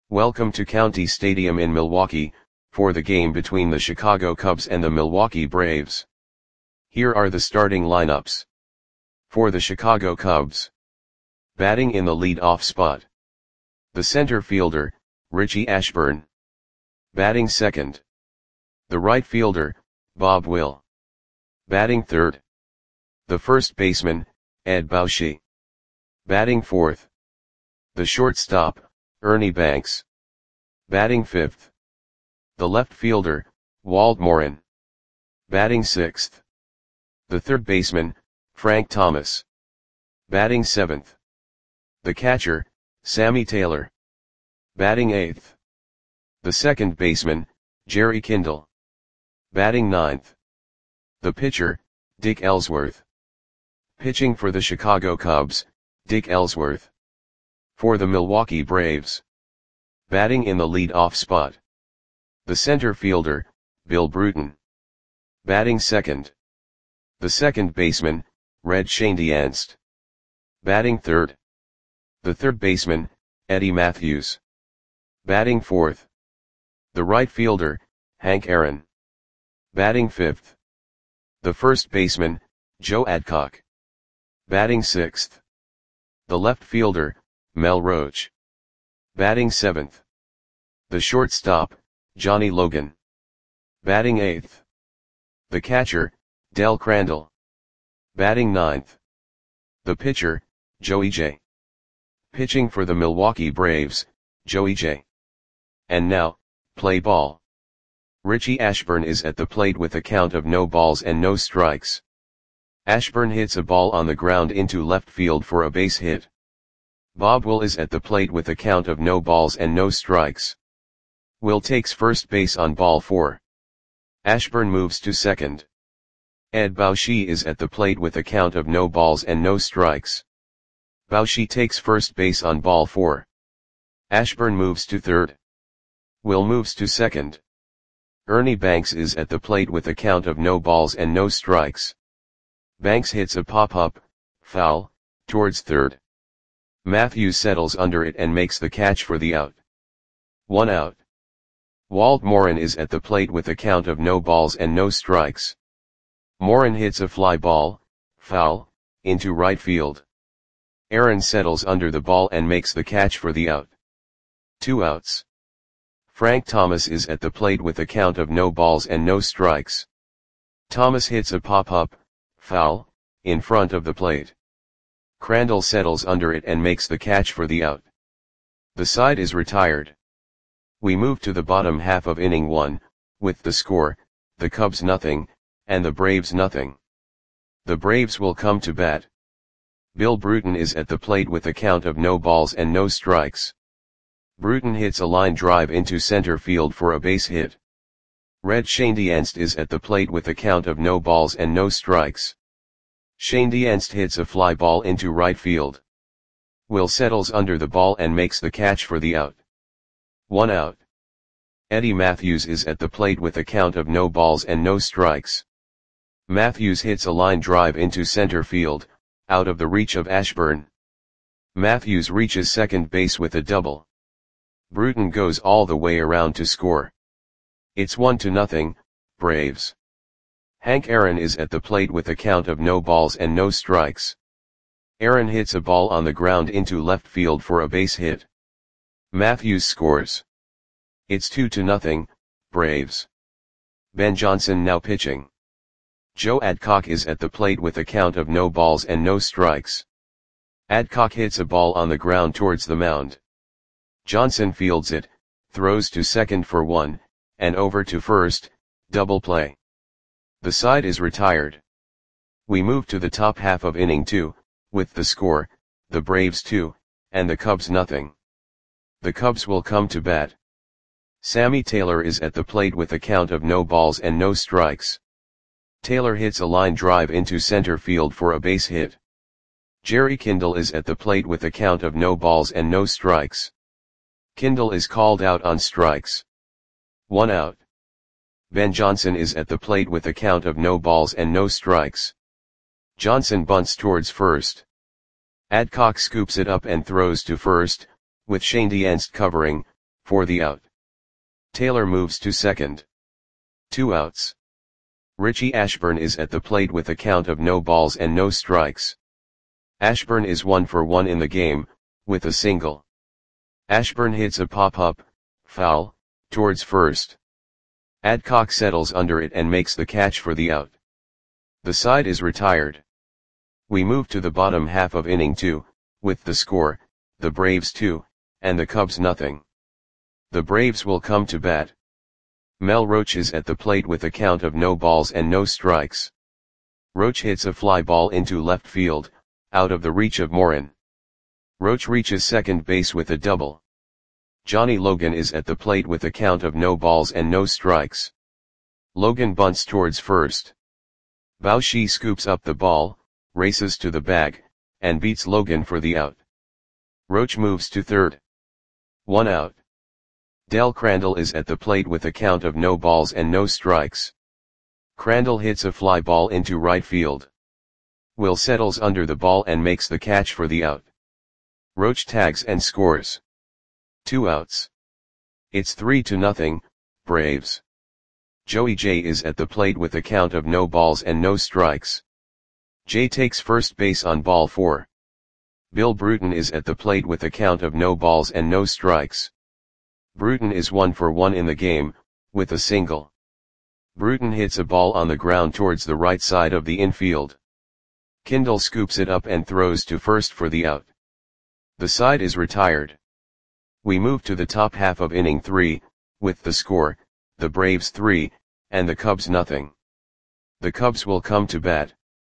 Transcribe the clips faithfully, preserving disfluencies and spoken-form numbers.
Welcome to County Stadium in Milwaukee, for the game between the Chicago Cubs and the Milwaukee Braves. Here are the starting lineups. For the Chicago Cubs. Batting in the lead-off spot. The center fielder, Richie Ashburn. Batting second. The right fielder, Bob Will. Batting third. The first baseman, Ed Bauschy. Batting fourth. The shortstop, Ernie Banks. Batting fifth. The left fielder, Walt Morin. Batting sixth. The third baseman, Frank Thomas. Batting seventh. The catcher, Sammy Taylor. Batting eighth. The second baseman, Jerry Kindle. Batting ninth. The pitcher, Dick Ellsworth. Pitching for the Chicago Cubs, Dick Ellsworth. For the Milwaukee Braves. Batting in the lead-off spot. The center fielder, Bill Bruton. Batting second. The second baseman, Red Schoendienst. Batting third. The third baseman, Eddie Mathews. Batting fourth. The right fielder, Hank Aaron. Batting fifth. The first baseman, Joe Adcock. Batting sixth. The left fielder, Mel Roach. Batting seventh. The shortstop, Johnny Logan. Batting eighth. The catcher, Del Crandall. Batting ninth. The pitcher, Joey J. Pitching for the Milwaukee Braves, Joey J. And now, play ball. Richie Ashburn is at the plate with a count of no balls and no strikes. Ashburn hits a ball on the ground into left field for a base hit. Bob Will is at the plate with a count of no balls and no strikes. Will takes first base on ball four. Ashburn moves to second. Ed Bauschy is at the plate with a count of no balls and no strikes. Bauschy takes first base on ball four. Ashburn moves to third. Will moves to second. Ernie Banks is at the plate with a count of no balls and no strikes. Banks hits a pop-up, foul, towards third. Mathews settles under it and makes the catch for the out. One out. Walt Morin is at the plate with a count of no balls and no strikes. Morin hits a fly ball, foul, into right field. Aaron settles under the ball and makes the catch for the out. Two outs. Frank Thomas is at the plate with a count of no balls and no strikes. Thomas hits a pop-up, foul, in front of the plate. Crandall settles under it and makes the catch for the out. The side is retired. We move to the bottom half of inning one, with the score, the Cubs nothing, and the Braves nothing. The Braves will come to bat. Bill Bruton is at the plate with a count of no balls and no strikes. Bruton hits a line drive into center field for a base hit. Red Schoendienst is at the plate with a count of no balls and no strikes. Schoendienst hits a fly ball into right field. Will settles under the ball and makes the catch for the out. One out. Eddie Mathews is at the plate with a count of no balls and no strikes. Mathews hits a line drive into center field, out of the reach of Ashburn. Mathews reaches second base with a double. Bruton goes all the way around to score. It's one to nothing, Braves. Hank Aaron is at the plate with a count of no balls and no strikes. Aaron hits a ball on the ground into left field for a base hit. Mathews scores. It's two to nothing, Braves. Ben Johnson now pitching. Joe Adcock is at the plate with a count of no balls and no strikes. Adcock hits a ball on the ground towards the mound. Johnson fields it, throws to second for one, and over to first, double play. The side is retired. We move to the top half of inning two, with the score, the Braves two, and the Cubs nothing. The Cubs will come to bat. Sammy Taylor is at the plate with a count of no balls and no strikes. Taylor hits a line drive into center field for a base hit. Jerry Kindle is at the plate with a count of no balls and no strikes. Kindle is called out on strikes. One out. Ben Johnson is at the plate with a count of no balls and no strikes. Johnson bunts towards first. Adcock scoops it up and throws to first, with Schoendienst covering, for the out. Taylor moves to second. Two outs. Richie Ashburn is at the plate with a count of no balls and no strikes. Ashburn is one for one in the game, with a single. Ashburn hits a pop-up, foul, towards first. Adcock settles under it and makes the catch for the out. The side is retired. We move to the bottom half of inning two, with the score, the Braves two, and the Cubs nothing. The Braves will come to bat. Mel Roach is at the plate with a count of no balls and no strikes. Roach hits a fly ball into left field, out of the reach of Morin. Roach reaches second base with a double. Johnny Logan is at the plate with a count of no balls and no strikes. Logan bunts towards first. Baushi scoops up the ball, races to the bag, and beats Logan for the out. Roach moves to third. One out. Del Crandall is at the plate with a count of no balls and no strikes. Crandall hits a fly ball into right field. Will settles under the ball and makes the catch for the out. Roach tags and scores. Two outs. It's three to nothing, Braves. Joey J is at the plate with a count of no balls and no strikes. J takes first base on ball four. Bill Bruton is at the plate with a count of no balls and no strikes. Bruton is one for one in the game, with a single. Bruton hits a ball on the ground towards the right side of the infield. Kindle scoops it up and throws to first for the out. The side is retired. We move to the top half of inning three, with the score, the Braves three, and the Cubs nothing. The Cubs will come to bat.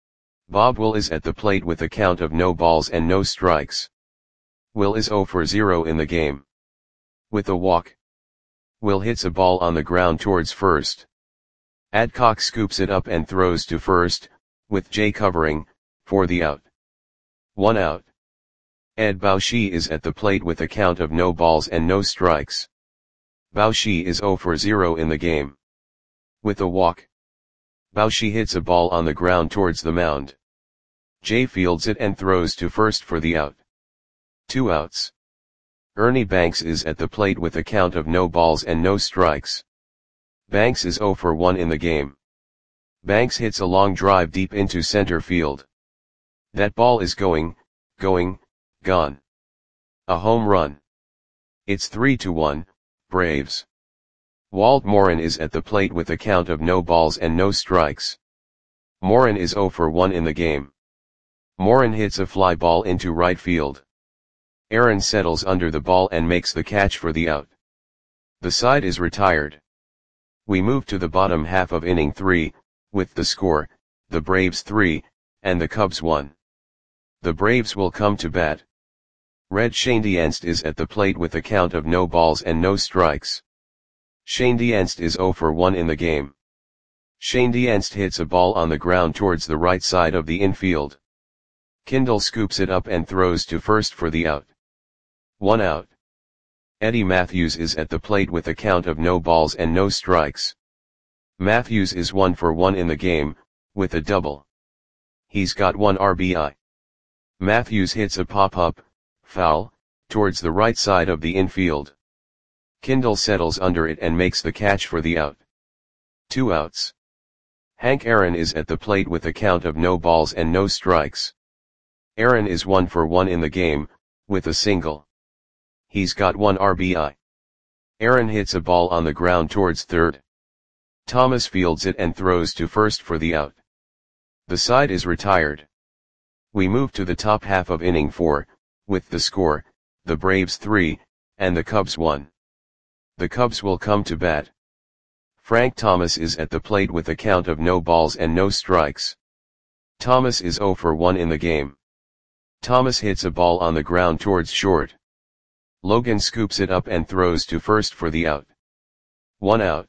Bob Will is at the plate with a count of no balls and no strikes. Will is zero for zero in the game. With a walk. Will hits a ball on the ground towards first. Adcock scoops it up and throws to first, with Jay covering, for the out. One out. Ed Baushi is at the plate with a count of no balls and no strikes. Baushi is zero for zero in the game. With a walk. Baushi hits a ball on the ground towards the mound. Jay fields it and throws to first for the out. Two outs. Ernie Banks is at the plate with a count of no balls and no strikes. Banks is zero for one in the game. Banks hits a long drive deep into center field. That ball is going, going, gone. A home run. It's three to one, Braves. Walt Morin is at the plate with a count of no balls and no strikes. Morin is zero for one in the game. Morin hits a fly ball into right field. Aaron settles under the ball and makes the catch for the out. The side is retired. We move to the bottom half of inning three, with the score, the Braves three, and the Cubs one. The Braves will come to bat. Red Schoendienst is at the plate with a count of no balls and no strikes. Schoendienst is zero for one in the game. Schoendienst hits a ball on the ground towards the right side of the infield. Kindle scoops it up and throws to first for the out. One out. Eddie Matthews is at the plate with a count of no balls and no strikes. Matthews is one for one in the game, with a double. He's got one R B I. Matthews hits a pop-up, foul, towards the right side of the infield. Kindle settles under it and makes the catch for the out. Two outs. Hank Aaron is at the plate with a count of no balls and no strikes. Aaron is one for one in the game, with a single. He's got one R B I. Aaron hits a ball on the ground towards third. Thomas fields it and throws to first for the out. The side is retired. We move to the top half of inning four, with the score, the Braves three, and the Cubs one. The Cubs will come to bat. Frank Thomas is at the plate with a count of no balls and no strikes. Thomas is zero for one in the game. Thomas hits a ball on the ground towards short. Logan scoops it up and throws to first for the out. One out.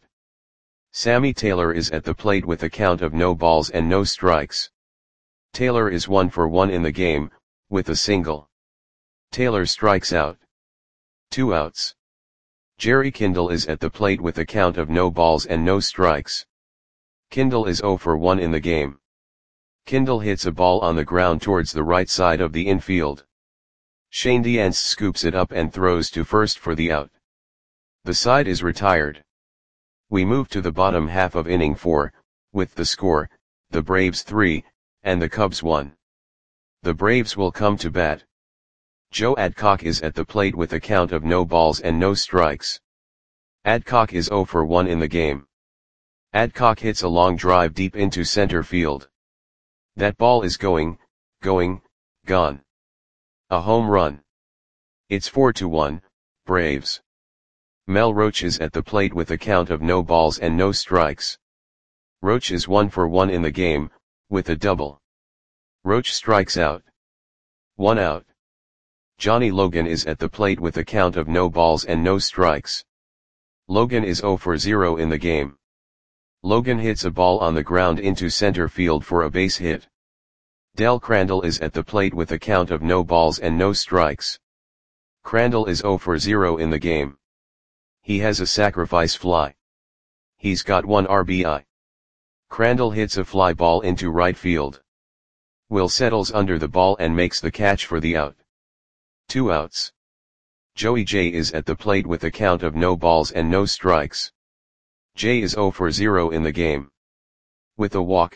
Sammy Taylor is at the plate with a count of no balls and no strikes. Taylor is one for one in the game, with a single. Taylor strikes out. Two outs. Jerry Kindle is at the plate with a count of no balls and no strikes. Kindle is zero for one in the game. Kindle hits a ball on the ground towards the right side of the infield. Schoendienst scoops it up and throws to first for the out. The side is retired. We move to the bottom half of inning four, with the score, the Braves three, and the Cubs one. The Braves will come to bat. Joe Adcock is at the plate with a count of no balls and no strikes. Adcock is oh for one in the game. Adcock hits a long drive deep into center field. That ball is going, going, gone. A home run. It's four to one, Braves. Mel Roach is at the plate with a count of no balls and no strikes. Roach is one for one in the game, with a double. Roach strikes out. One out. Johnny Logan is at the plate with a count of no balls and no strikes. Logan is oh for zero in the game. Logan hits a ball on the ground into center field for a base hit. Del Crandall is at the plate with a count of no balls and no strikes. Crandall is oh for zero in the game. He has a sacrifice fly. He's got one R B I. Crandall hits a fly ball into right field. Will settles under the ball and makes the catch for the out. Two outs. Joey J is at the plate with a count of no balls and no strikes. J is oh for zero in the game. With a walk.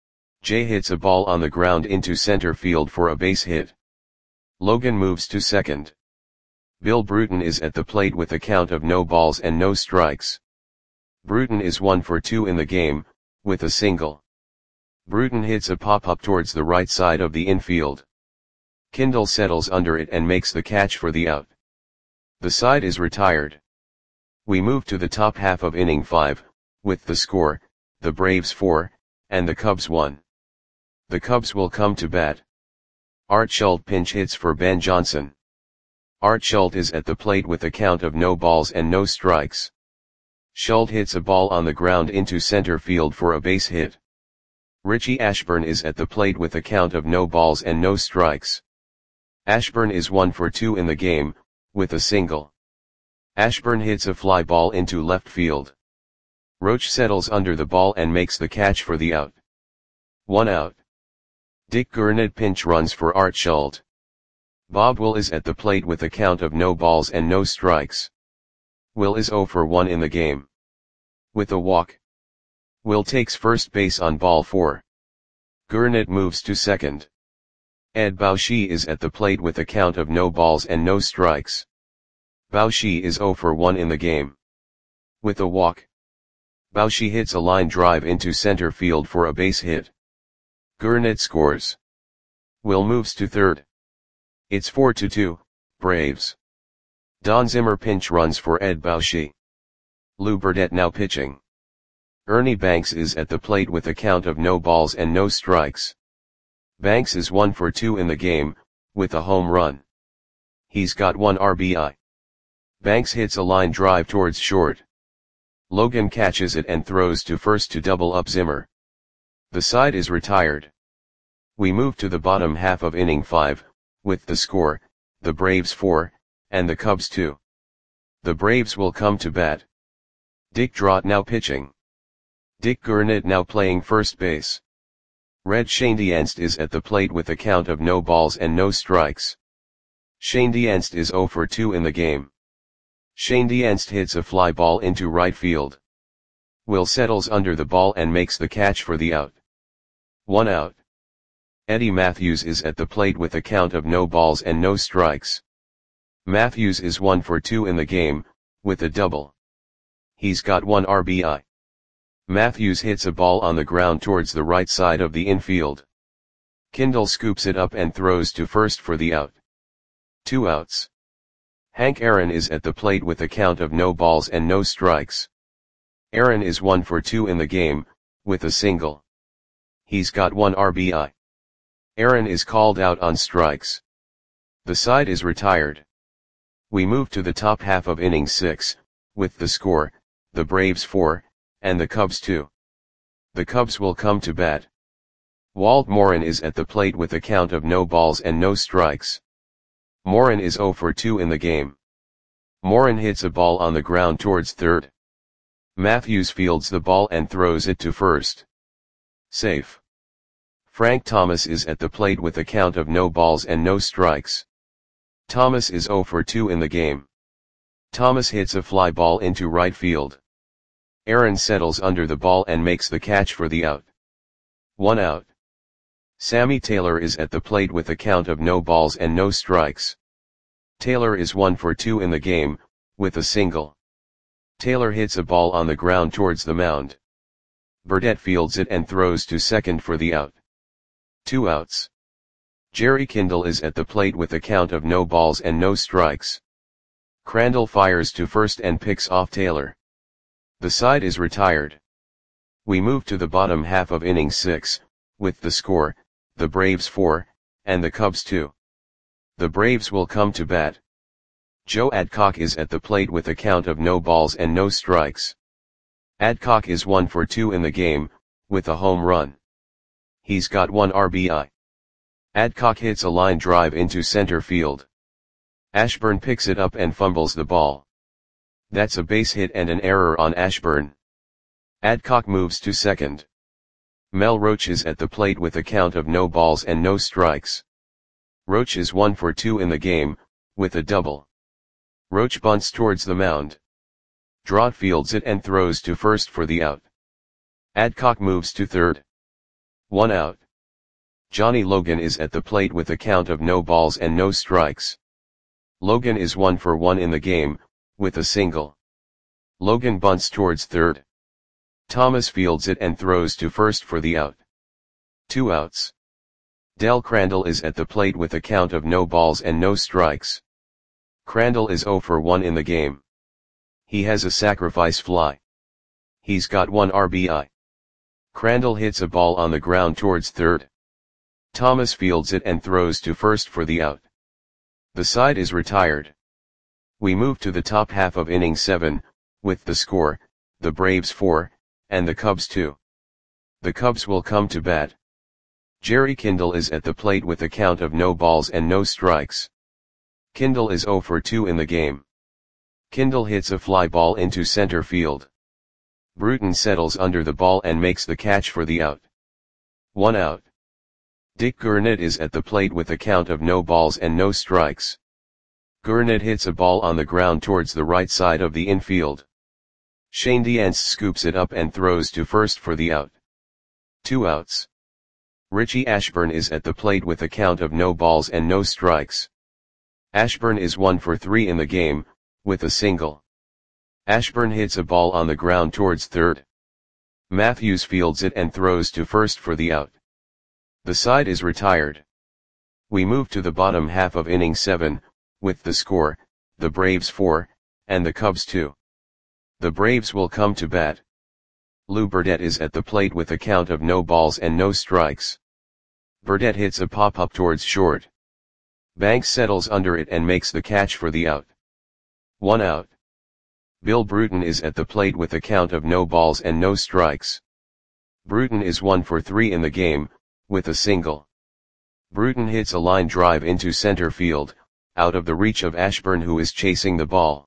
J hits a ball on the ground into center field for a base hit. Logan moves to second. Bill Bruton is at the plate with a count of no balls and no strikes. Bruton is one for two in the game, with a single. Bruton hits a pop-up towards the right side of the infield. Kindle settles under it and makes the catch for the out. The side is retired. We move to the top half of inning five, with the score, the Braves four, and the Cubs one. The Cubs will come to bat. Art Schultz pinch hits for Ben Johnson. Art Schultz is at the plate with a count of no balls and no strikes. Schultz hits a ball on the ground into center field for a base hit. Richie Ashburn is at the plate with a count of no balls and no strikes. Ashburn is one for two in the game, with a single. Ashburn hits a fly ball into left field. Roach settles under the ball and makes the catch for the out. One out. Dick Gurnett pinch runs for Art Schultz. Bob Will is at the plate with a count of no balls and no strikes. Will is oh for one in the game. With a walk. Will takes first base on ball four. Gurnett moves to second. Ed Bauschy is at the plate with a count of no balls and no strikes. Bauschy is oh for one in the game. With a walk. Bauschy hits a line drive into center field for a base hit. Gurnett scores. Will moves to third. It's four to two, Braves. Don Zimmer pinch runs for Ed Bauschy. Lou Burdett now pitching. Ernie Banks is at the plate with a count of no balls and no strikes. Banks is one for two in the game, with a home run. He's got one R B I. Banks hits a line drive towards short. Logan catches it and throws to first to double up Zimmer. The side is retired. We move to the bottom half of inning five, with the score, the Braves four, and the Cubs two. The Braves will come to bat. Dick Drott now pitching. Dick Gurnett now playing first base. Red Schoendienst is at the plate with a count of no balls and no strikes. Schoendienst is oh for two in the game. Schoendienst hits a fly ball into right field. Will settles under the ball and makes the catch for the out. One out. Eddie Matthews is at the plate with a count of no balls and no strikes. Matthews is one for two in the game, with a double. He's got one R B I. Matthews hits a ball on the ground towards the right side of the infield. Kindle scoops it up and throws to first for the out. Two outs. Hank Aaron is at the plate with a count of no balls and no strikes. Aaron is one for two in the game, with a single. He's got one R B I. Aaron is called out on strikes. The side is retired. We move to the top half of inning six, with the score, the Braves four, and the Cubs two. The Cubs will come to bat. Walt Morin is at the plate with a count of no balls and no strikes. Morin is oh for two in the game. Morin hits a ball on the ground towards third. Matthews fields the ball and throws it to first. Safe. Frank Thomas is at the plate with a count of no balls and no strikes. Thomas is oh for two in the game. Thomas hits a fly ball into right field. Aaron settles under the ball and makes the catch for the out. One out. Sammy Taylor is at the plate with a count of no balls and no strikes. Taylor is one for two in the game, with a single. Taylor hits a ball on the ground towards the mound. Burdette fields it and throws to second for the out. Two outs. Jerry Kindle is at the plate with a count of no balls and no strikes. Crandall fires to first and picks off Taylor. The side is retired. We move to the bottom half of inning six, with the score, the Braves four, and the Cubs two. The Braves will come to bat. Joe Adcock is at the plate with a count of no balls and no strikes. Adcock is one for two in the game, with a home run. He's got one R B I. Adcock hits a line drive into center field. Ashburn picks it up and fumbles the ball. That's a base hit and an error on Ashburn. Adcock moves to second. Mel Roach is at the plate with a count of no balls and no strikes. Roach is one for two in the game, with a double. Roach bunts towards the mound. Drott fields it and throws to first for the out. Adcock moves to third. One out. Johnny Logan is at the plate with a count of no balls and no strikes. Logan is one for one in the game, with a single. Logan bunts towards third. Thomas fields it and throws to first for the out. Two outs. Del Crandall is at the plate with a count of no balls and no strikes. Crandall is zero for one in the game. He has a sacrifice fly. He's got one R B I. Crandall hits a ball on the ground towards third. Thomas fields it and throws to first for the out. The side is retired. We move to the top half of inning seven, with the score, the Braves four, and the Cubs two. The Cubs will come to bat. Jerry Kindle is at the plate with a count of no balls and no strikes. Kindle is zero for two in the game. Kindle hits a fly ball into center field. Bruton settles under the ball and makes the catch for the out. One out. Dick Gurnett is at the plate with a count of no balls and no strikes. Gurnett hits a ball on the ground towards the right side of the infield. Shane Diance scoops it up and throws to first for the out. Two outs. Richie Ashburn is at the plate with a count of no balls and no strikes. Ashburn is one for three in the game, with a single. Ashburn hits a ball on the ground towards third. Matthews fields it and throws to first for the out. The side is retired. We move to the bottom half of inning seven, with the score, the Braves four, and the Cubs two. The Braves will come to bat. Lou Burdette is at the plate with a count of no balls and no strikes. Burdette hits a pop-up towards short. Banks settles under it and makes the catch for the out. One out. Bill Bruton is at the plate with a count of no balls and no strikes. Bruton is one for three in the game, with a single. Bruton hits a line drive into center field, out of the reach of Ashburn, who is chasing the ball.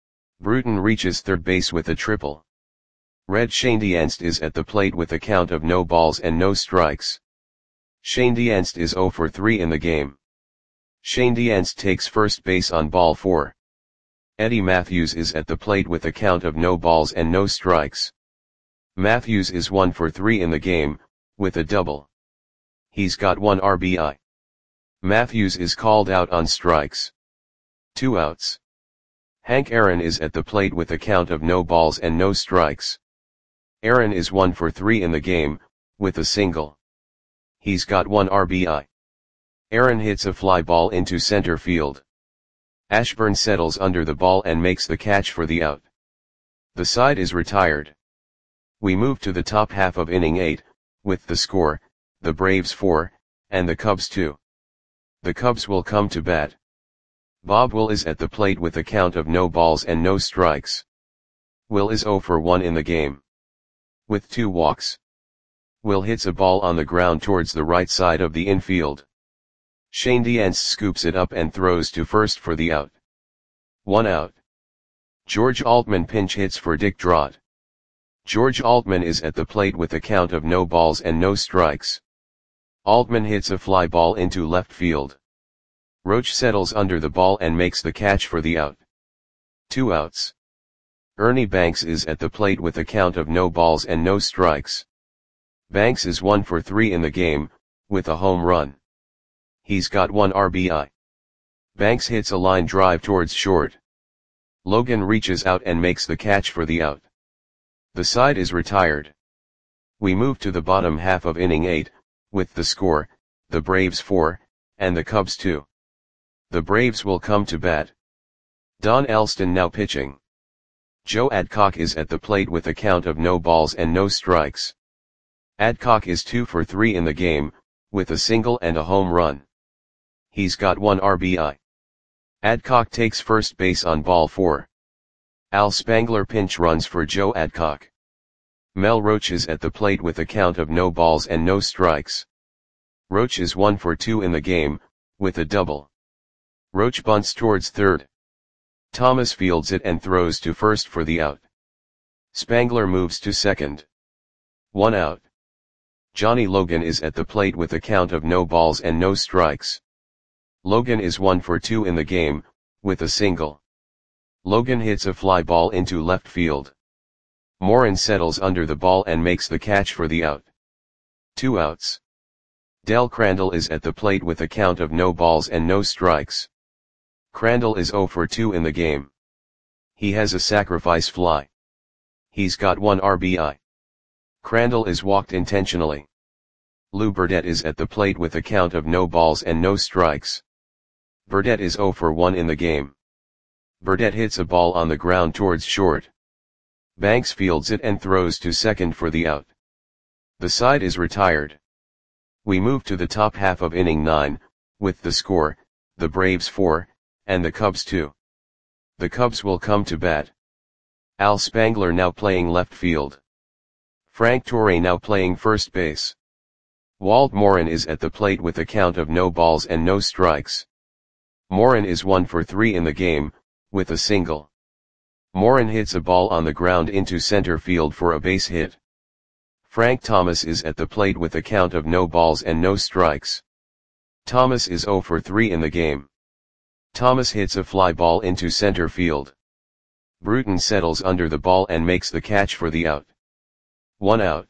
Bruton reaches third base with a triple. Red Shane Diance is at the plate with a count of no balls and no strikes. Shane Diance is zero for three in the game. Shane Diance takes first base on ball four. Eddie Matthews is at the plate with a count of no balls and no strikes. Matthews is one for three in the game, with a double. He's got one R B I. Matthews is called out on strikes. Two outs. Hank Aaron is at the plate with a count of no balls and no strikes. Aaron is one for three in the game, with a single. He's got one R B I. Aaron hits a fly ball into center field. Ashburn settles under the ball and makes the catch for the out. The side is retired. We move to the top half of inning eight, with the score, the Braves four, and the Cubs two. The Cubs will come to bat. Bob Will is at the plate with a count of no balls and no strikes. Will is zero for one in the game. With two walks. Will hits a ball on the ground towards the right side of the infield. Shane Diance scoops it up and throws to first for the out. One out. George Altman pinch hits for Dick Drott. George Altman is at the plate with a count of no balls and no strikes. Altman hits a fly ball into left field. Roach settles under the ball and makes the catch for the out. Two outs. Ernie Banks is at the plate with a count of no balls and no strikes. Banks is one for three in the game, with a home run. He's got one R B I. Banks hits a line drive towards short. Logan reaches out and makes the catch for the out. The side is retired. We move to the bottom half of inning eight, with the score, the Braves four, and the Cubs two. The Braves will come to bat. Don Alston now pitching. Joe Adcock is at the plate with a count of no balls and no strikes. Adcock is two for three in the game, with a single and a home run. He's got one R B I. Adcock takes first base on ball four. Al Spangler pinch runs for Joe Adcock. Mel Roach is at the plate with a count of no balls and no strikes. Roach is one for two in the game, with a double. Roach bunts towards third. Thomas fields it and throws to first for the out. Spangler moves to second. One out. Johnny Logan is at the plate with a count of no balls and no strikes. Logan is one for two in the game, with a single. Logan hits a fly ball into left field. Morin settles under the ball and makes the catch for the out. Two outs. Del Crandall is at the plate with a count of no balls and no strikes. Crandall is zero for two in the game. He has a sacrifice fly. He's got one R B I. Crandall is walked intentionally. Lou Burdette is at the plate with a count of no balls and no strikes. Burdette is zero for one in the game. Burdette hits a ball on the ground towards short. Banks fields it and throws to second for the out. The side is retired. We move to the top half of inning nine, with the score, the Braves four, and the Cubs two. The Cubs will come to bat. Al Spangler now playing left field. Frank Torre now playing first base. Walt Morin is at the plate with a count of no balls and no strikes. Morin is one for three in the game, with a single. Morin hits a ball on the ground into center field for a base hit. Frank Thomas is at the plate with a count of no balls and no strikes. Thomas is zero for three in the game. Thomas hits a fly ball into center field. Bruton settles under the ball and makes the catch for the out. One out.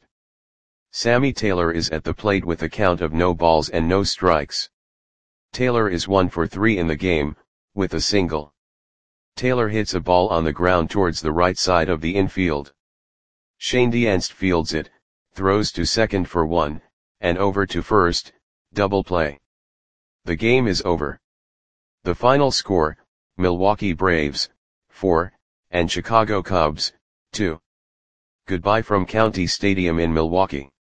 Sammy Taylor is at the plate with a count of no balls and no strikes. Taylor is one for three in the game, with a single. Taylor hits a ball on the ground towards the right side of the infield. Shane Dienst fields it, throws to second for one, and over to first, double play. The game is over. The final score, Milwaukee Braves, four, and Chicago Cubs, two. Goodbye from County Stadium in Milwaukee.